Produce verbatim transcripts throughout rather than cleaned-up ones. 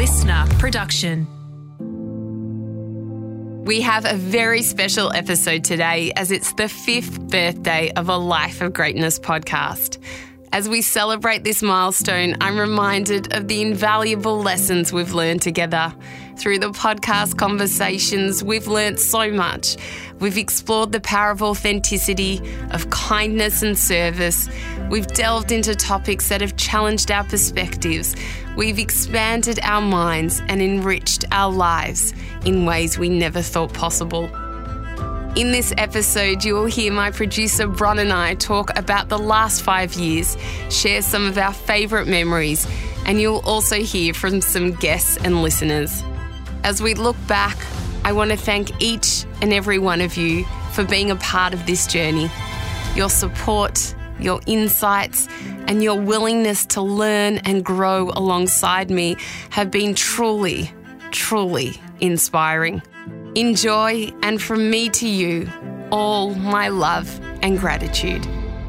listener production. We have a very special episode today as it's the fifth birthday of a Life of Greatness podcast. As we celebrate this milestone, I'm reminded of the invaluable lessons we've learned together. Through the podcast conversations, we've learnt so much. We've explored the power of authenticity, of kindness and service. We've delved into topics that have challenged our perspectives. We've expanded our minds and enriched our lives in ways we never thought possible. In this episode, you will hear my producer Bron and I talk about the last five years, share some of our favourite memories, and you'll also hear from some guests and listeners. As we look back, I want to thank each and every one of you for being a part of this journey. Your support, your insights, and your willingness to learn and grow alongside me have been truly, truly inspiring. Enjoy, and from me to you, all my love and gratitude.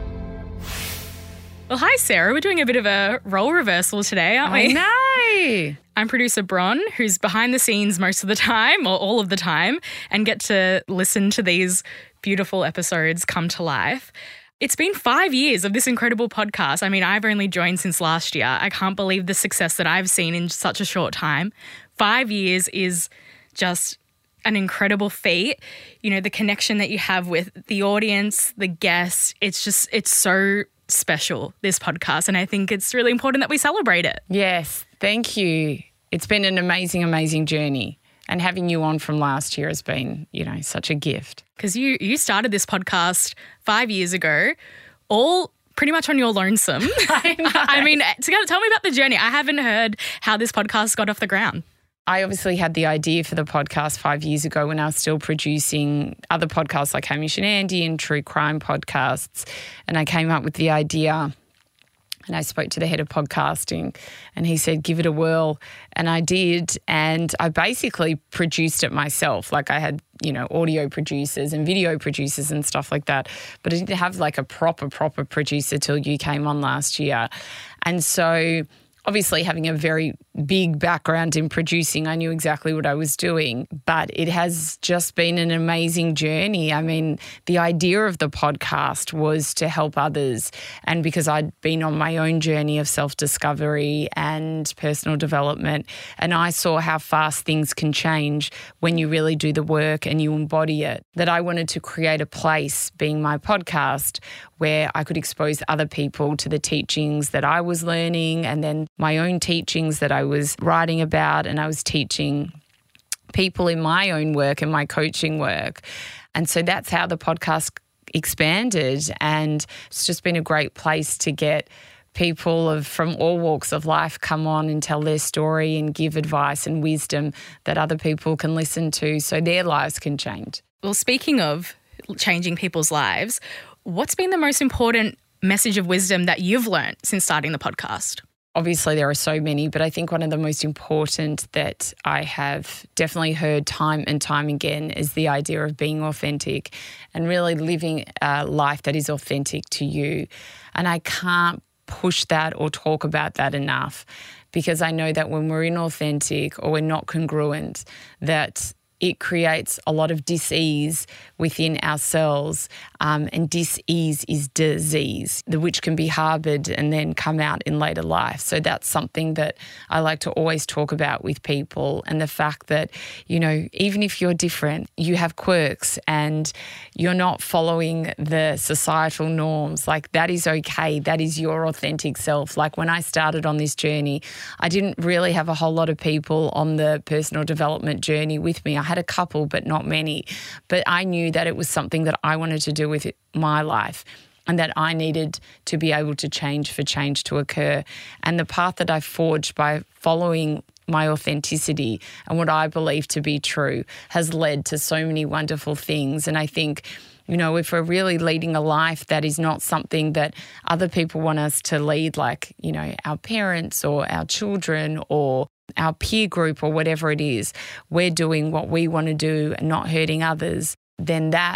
Well, hi, Sarah. We're doing a bit of a role reversal today, aren't we? I know. I'm producer Bron, who's behind the scenes most of the time, or all of the time, and get to listen to these beautiful episodes come to life. It's been five years of this incredible podcast. I mean, I've only joined since last year. I can't believe the success that I've seen in such a short time. Five years is just an incredible feat. You know, the connection that you have with the audience, the guests, it's just, it's so special, this podcast. And I think it's really important that we celebrate it. Yes, thank you. It's been an amazing, amazing journey. And having you on from last year has been, you know, such a gift. Because you, you started this podcast five years ago, all pretty much on your lonesome. I know. I mean, tell me about the journey. I haven't heard how this podcast got off the ground. I obviously had the idea for the podcast five years ago when I was still producing other podcasts like Hamish and Andy and true crime podcasts. And I came up with the idea and I spoke to the head of podcasting and he said, give it a whirl. And I did. And I basically produced it myself. Like I had, you know, audio producers and video producers and stuff like that. But I didn't have like a proper, proper producer till you came on last year. And so obviously having a very big background in producing, I knew exactly what I was doing, but it has just been an amazing journey. I mean, the idea of the podcast was to help others, and because I'd been on my own journey of self-discovery and personal development, and I saw how fast things can change when you really do the work and you embody it, that I wanted to create a place, being my podcast, where I could expose other people to the teachings that I was learning and then my own teachings that I was writing about, and I was teaching people in my own work and my coaching work. And so that's how the podcast expanded, and it's just been a great place to get people of from all walks of life come on and tell their story and give advice and wisdom that other people can listen to so their lives can change. Well, speaking of changing people's lives, what's been the most important message of wisdom that you've learned since starting the podcast? Obviously, there are so many, but I think one of the most important that I have definitely heard time and time again is the idea of being authentic and really living a life that is authentic to you. And I can't push that or talk about that enough, because I know that when we're inauthentic or we're not congruent, that it creates a lot of dis-ease within ourselves, um, and dis-ease is disease, which can be harboured and then come out in later life. So that's something that I like to always talk about with people, and the fact that, you know, even if you're different, you have quirks and you're not following the societal norms, like that is okay. That is your authentic self. Like when I started on this journey, I didn't really have a whole lot of people on the personal development journey with me. I had a couple, but not many. But I knew that it was something that I wanted to do with my life, and that I needed to be able to change for change to occur. And the path that I forged by following my authenticity and what I believe to be true has led to so many wonderful things. And I think, you know, if we're really leading a life that is not something that other people want us to lead, like, you know, our parents or our children or our peer group or whatever it is, we're doing what we want to do and not hurting others, then that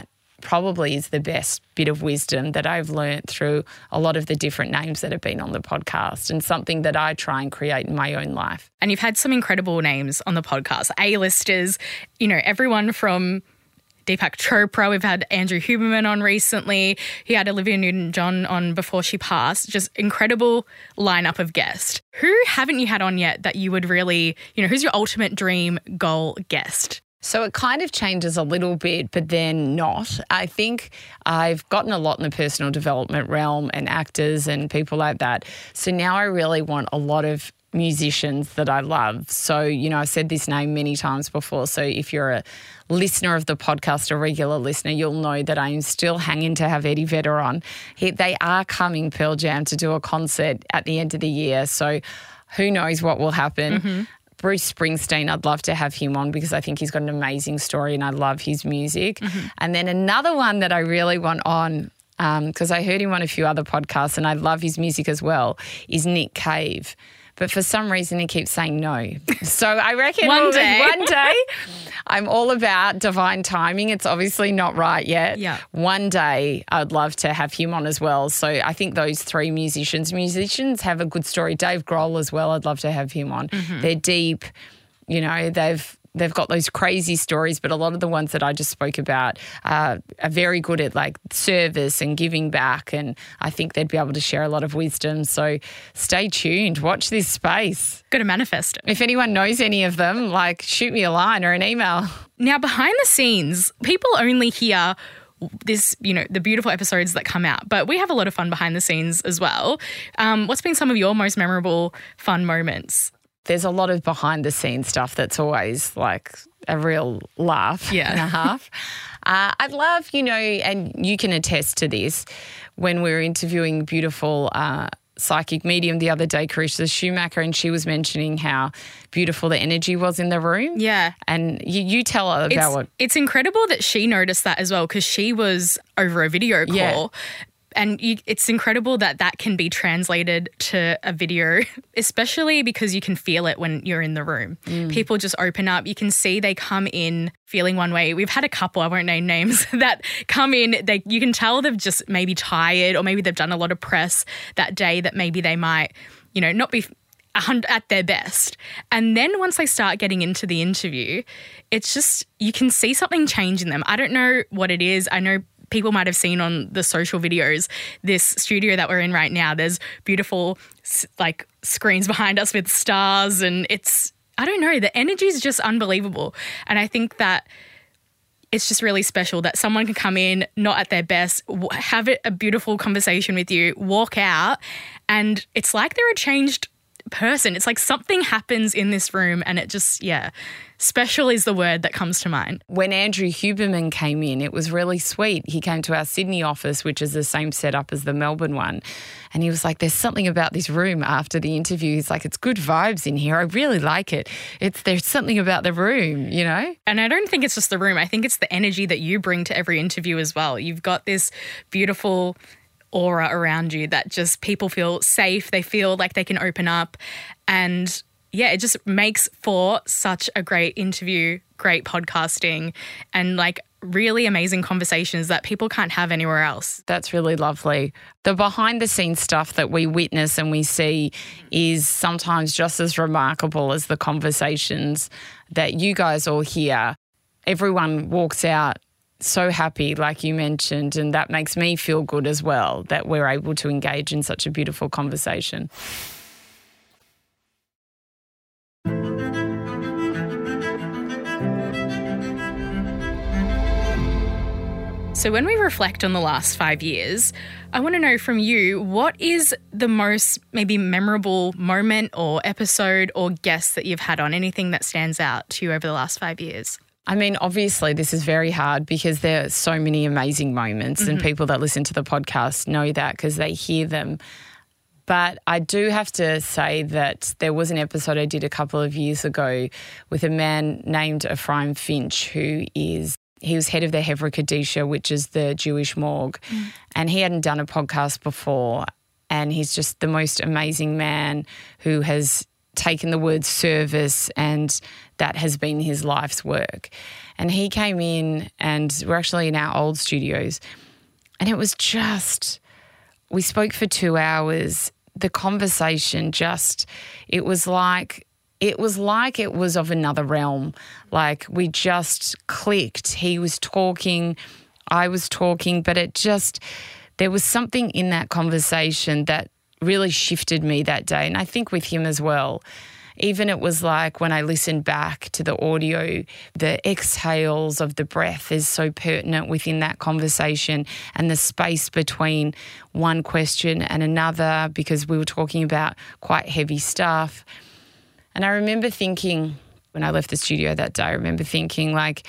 probably is the best bit of wisdom that I've learnt through a lot of the different names that have been on the podcast, and something that I try and create in my own life. And you've had some incredible names on the podcast, A-listers, you know, everyone from Deepak Chopra. We've had Andrew Huberman on recently. He had Olivia Newton-John on before she passed. Just incredible lineup of guests. Who haven't you had on yet that you would really, you know, who's your ultimate dream goal guest? So it kind of changes a little bit, but then not. I think I've gotten a lot in the personal development realm and actors and people like that. So now I really want a lot of musicians that I love. So, you know, I've said this name many times before. So if you're a listener of the podcast, a regular listener, you'll know that I'm still hanging to have Eddie Vedder on. He, they are coming, Pearl Jam, to do a concert at the end of the year. So who knows what will happen. Mm-hmm. Bruce Springsteen, I'd love to have him on because I think he's got an amazing story and I love his music. Mm-hmm. And then another one that I really want on, because um, I heard him on a few other podcasts and I love his music as well, is Nick Cave. But for some reason he keeps saying no. So I reckon one day, one day I'm all about divine timing. It's obviously not right yet. Yeah. One day I'd love to have him on as well. So I think those three musicians, musicians have a good story. Dave Grohl as well, I'd love to have him on. Mm-hmm. They're deep, you know, they've they've got those crazy stories, but a lot of the ones that I just spoke about uh, are very good at like service and giving back, and I think they'd be able to share a lot of wisdom. So stay tuned. Watch this space. Got to manifest it. If anyone knows any of them, like shoot me a line or an email. Now, behind the scenes, people only hear this, you know, the beautiful episodes that come out, but we have a lot of fun behind the scenes as well. Um, what's been some of your most memorable fun moments? There's a lot of behind the scenes stuff that's always like a real laugh yeah. and a half. uh, I love, you know, and you can attest to this, when we were interviewing beautiful uh, psychic medium the other day, Carissa Schumacher, and she was mentioning how beautiful the energy was in the room. Yeah. And you, you tell her about it's, what... It's incredible that she noticed that as well, because she was over a video call. Yeah. And you, it's incredible that that can be translated to a video, especially because you can feel it when you're in the room. Mm. People just open up. You can see they come in feeling one way. We've had a couple, I won't name names, that come in, they you can tell they've just maybe tired, or maybe they've done a lot of press that day, that maybe they might, you know, not be at their best. And then once they start getting into the interview, it's just, you can see something change in them. I don't know what it is. I know people might have seen on the social videos, this studio that we're in right now, there's beautiful like screens behind us with stars, and it's, I don't know, the energy is just unbelievable. And I think that it's just really special that someone can come in not at their best, have a beautiful conversation with you, walk out, and it's like they're a changed person. It's like something happens in this room, and it just, yeah, special is the word that comes to mind. When Andrew Huberman came in, it was really sweet. He came to our Sydney office, which is the same setup as the Melbourne one, and he was like, there's something about this room after the interview. He's like, it's good vibes in here. I really like it. It's There's something about the room, you know? And I don't think it's just the room. I think it's the energy that you bring to every interview as well. You've got this beautiful aura around you that just people feel safe, they feel like they can open up, and yeah, it just makes for such a great interview, great podcasting, and like really amazing conversations that people can't have anywhere else. That's really lovely. The behind the scenes stuff that we witness and we see is sometimes just as remarkable as the conversations that you guys all hear. Everyone walks out so happy, like you mentioned, and that makes me feel good as well, that we're able to engage in such a beautiful conversation. So when we reflect on the last five years, I want to know from you, what is the most maybe memorable moment or episode or guest that you've had on, anything that stands out to you over the last five years? I mean, obviously this is very hard because there are so many amazing moments, mm-hmm. and people that listen to the podcast know that because they hear them. But I do have to say that there was an episode I did a couple of years ago with a man named Ephraim Finch, who is, he was head of the Hevra Kadisha, which is the Jewish morgue, mm. and he hadn't done a podcast before, and he's just the most amazing man who has taken the word service, and that has been his life's work. And he came in, and we're actually in our old studios, and it was just, we spoke for two hours. The conversation just, it was like, it was like it was of another realm. Like we just clicked. He was talking, I was talking, but it just, there was something in that conversation that really shifted me that day. And I think with him as well. Even it was like when I listened back to the audio, the exhales of the breath is so pertinent within that conversation, and the space between one question and another, because we were talking about quite heavy stuff. And I remember thinking, when I left the studio that day, I remember thinking, like,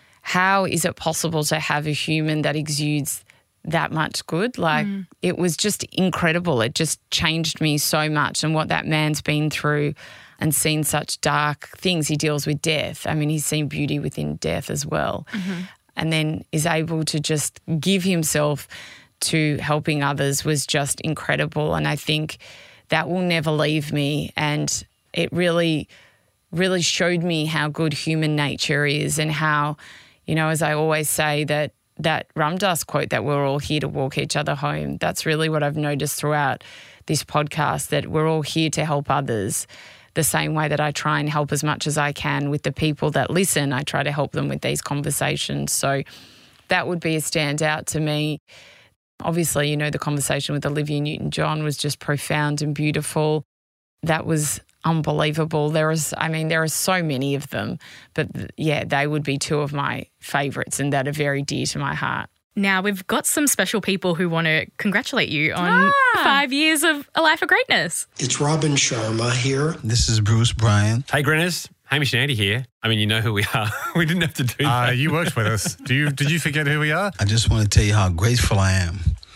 how is it possible to have a human that exudes that much good? Like, mm. It was just incredible. It just changed me so much, and what that man's been through and seen such dark things. He deals with death. I mean, he's seen beauty within death as well. Mm-hmm. And then is able to just give himself to helping others was just incredible. And I think that will never leave me. And it really, really showed me how good human nature is, and how, you know, as I always say, that that Ram Dass quote that we're all here to walk each other home. That's really what I've noticed throughout this podcast, that we're all here to help others the same way that I try and help as much as I can with the people that listen. I try to help them with these conversations. So that would be a standout to me. Obviously, you know, the conversation with Olivia Newton-John was just profound and beautiful. That was unbelievable. There is, I mean, there are so many of them, but yeah, they would be two of my favourites and that are very dear to my heart. Now, we've got some special people who want to congratulate you on ah. five years of A Life of Greatness. It's Robin Sharma here. This is Bruce Bryan. Hey, Greenness. Hamish and Andy here. I mean, you know who we are. We didn't have to do that. Uh, you worked with us. Do you? Did you forget who we are? I just want to tell you how grateful I am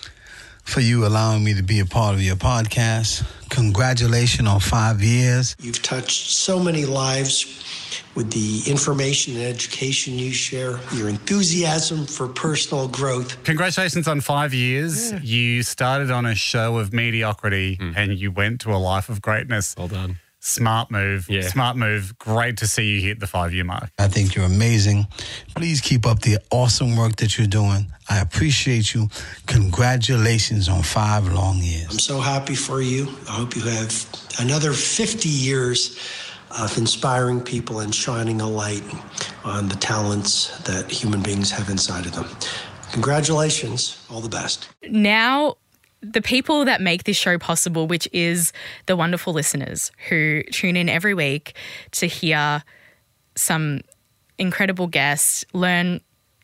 for you allowing me to be a part of your podcast. Congratulations on five years. You've touched so many lives with the information and education you share, your enthusiasm for personal growth. Congratulations on five years. Yeah. You started on a show of mediocrity mm. and you went to a life of greatness. Well done. Smart move. Yeah. Smart move. Great to see you hit the five-year mark. I think you're amazing. Please keep up the awesome work that you're doing. I appreciate you. Congratulations on five long years. I'm so happy for you. I hope you have another fifty years of inspiring people and shining a light on the talents that human beings have inside of them. Congratulations. All the best. Now, the people that make this show possible, which is the wonderful listeners who tune in every week to hear some incredible guests, learn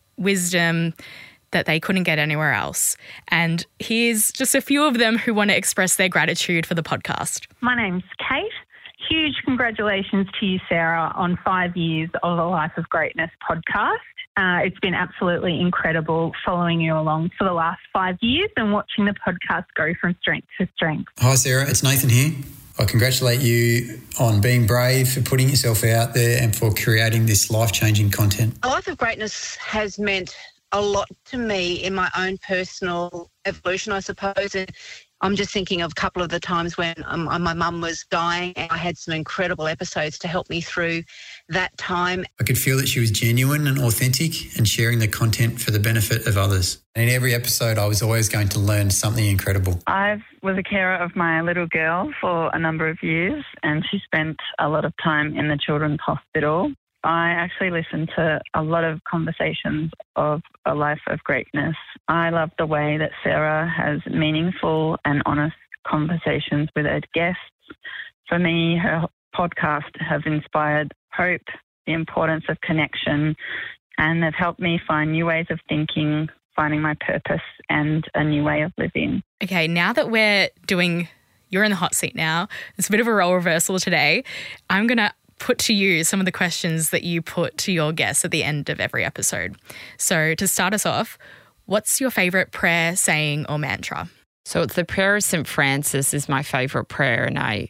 wisdom that they couldn't get anywhere else. And here's just a few of them who want to express their gratitude for the podcast. My name's Kate. Huge congratulations to you, Sarah, on five years of A Life of Greatness podcast. Uh, it's been absolutely incredible following you along for the last five years and watching the podcast go from strength to strength. Hi, Sarah. It's Nathan here. I congratulate you on being brave, for putting yourself out there and for creating this life-changing content. A Life of Greatness has meant a lot to me in my own personal evolution, I suppose. And I'm just thinking of a couple of the times when um, my mum was dying, and I had some incredible episodes to help me through that time. I could feel that she was genuine and authentic and sharing the content for the benefit of others. And in every episode, I was always going to learn something incredible. I was a carer of my little girl for a number of years, and she spent a lot of time in the children's hospital. I actually listened to a lot of conversations of A Life of Greatness. I love the way that Sarah has meaningful and honest conversations with her guests. For me, her podcast has inspired hope, the importance of connection, and they've helped me find new ways of thinking, finding my purpose and a new way of living. Okay, now that we're doing, you're in the hot seat now, it's a bit of a role reversal today. I'm going to put to you some of the questions that you put to your guests at the end of every episode. So to start us off, what's your favourite prayer, saying or mantra? So it's the prayer of Saint Francis is my favourite prayer, and I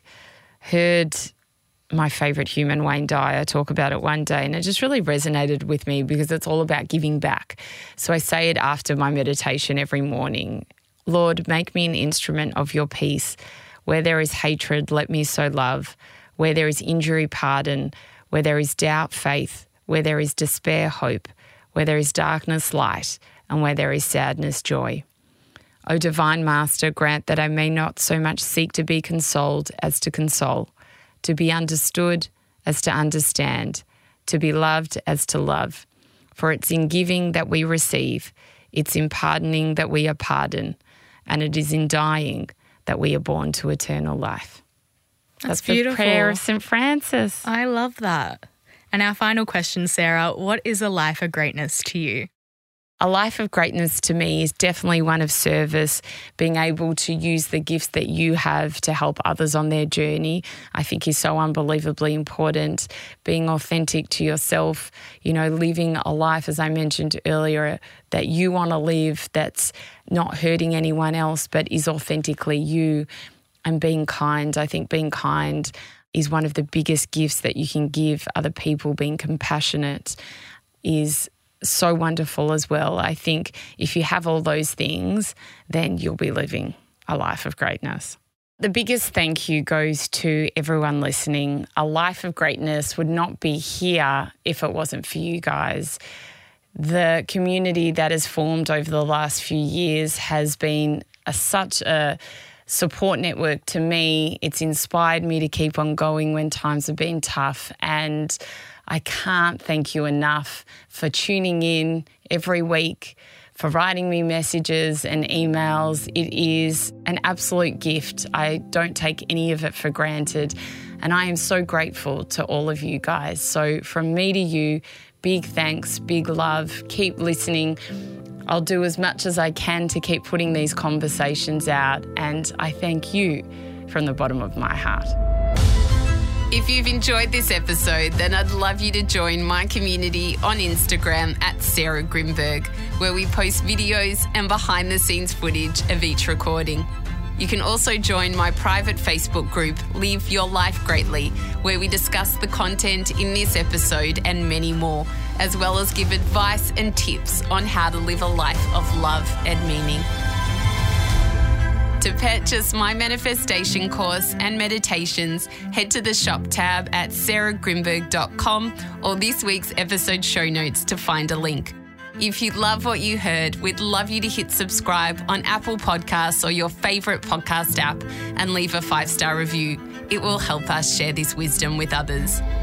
heard my favourite human, Wayne Dyer, talk about it one day, and it just really resonated with me because it's all about giving back. So I say it after my meditation every morning. Lord, make me an instrument of your peace. Where there is hatred, let me sow love. Where there is injury, pardon. Where there is doubt, faith. Where there is despair, hope. Where there is darkness, light. And where there is sadness, joy. O Divine Master, grant that I may not so much seek to be consoled as to console, to be understood as to understand, to be loved as to love. For it's in giving that we receive, it's in pardoning that we are pardoned, and it is in dying that we are born to eternal life. That's, That's beautiful. the prayer of Saint Francis. I love that. And our final question, Sarah, what is a life of greatness to you? A life of greatness to me is definitely one of service, being able to use the gifts that you have to help others on their journey, I think is so unbelievably important. Being authentic to yourself, you know, living a life, as I mentioned earlier, that you want to live, that's not hurting anyone else, but is authentically you, and being kind. I think being kind is one of the biggest gifts that you can give other people. Being compassionate is so wonderful as well. I think if you have all those things, then you'll be living a life of greatness. The biggest thank you goes to everyone listening. A life of greatness would not be here if it wasn't for you guys. The community that has formed over the last few years has been a, such a support network to me. It's inspired me to keep on going when times have been tough, and I can't thank you enough for tuning in every week, for writing me messages and emails. It is an absolute gift. I don't take any of it for granted, and I am so grateful to all of you guys. So from me to you, big thanks, big love. Keep listening. I'll do as much as I can to keep putting these conversations out, and I thank you from the bottom of my heart. If you've enjoyed this episode, then I'd love you to join my community on Instagram at Sarah Grimberg, where we post videos and behind-the-scenes footage of each recording. You can also join my private Facebook group, Live Your Life Greatly, where we discuss the content in this episode and many more, as well as give advice and tips on how to live a life of love and meaning. To purchase my manifestation course and meditations, head to the shop tab at sarah grimberg dot com or this week's episode show notes to find a link. If you love what you heard, we'd love you to hit subscribe on Apple Podcasts or your favourite podcast app and leave a five-star review. It will help us share this wisdom with others.